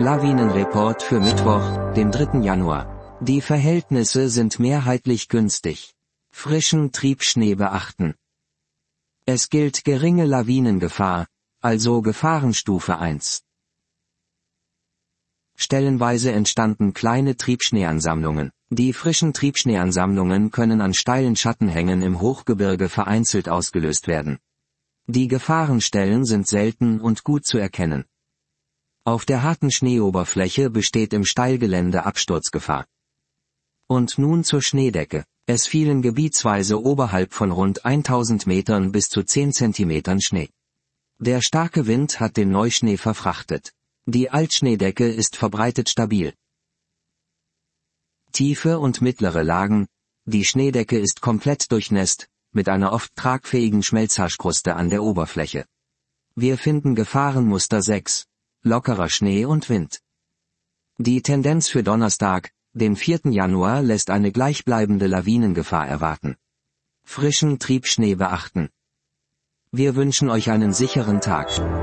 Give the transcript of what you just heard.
Lawinenreport für Mittwoch, den 3. Januar. Die Verhältnisse sind mehrheitlich günstig. Frischen Triebschnee beachten. Es gilt geringe Lawinengefahr, also Gefahrenstufe 1. Stellenweise entstanden kleine Triebschneeansammlungen. Die frischen Triebschneeansammlungen können an steilen Schattenhängen im Hochgebirge vereinzelt ausgelöst werden. Die Gefahrenstellen sind selten und gut zu erkennen. Auf der harten Schneeoberfläche besteht im Steilgelände Absturzgefahr. Und nun zur Schneedecke. Es fielen gebietsweise oberhalb von rund 1000 Metern bis zu 10 Zentimetern Schnee. Der starke Wind hat den Neuschnee verfrachtet. Die Altschneedecke ist verbreitet stabil. Tiefe und mittlere Lagen. Die Schneedecke ist komplett durchnässt, mit einer oft tragfähigen Schmelzhaschkruste an der Oberfläche. Wir finden Gefahrenmuster 6. Lockerer Schnee und Wind. Die Tendenz für Donnerstag, den 4. Januar, lässt eine gleichbleibende Lawinengefahr erwarten. Frischen Triebschnee beachten. Wir wünschen euch einen sicheren Tag.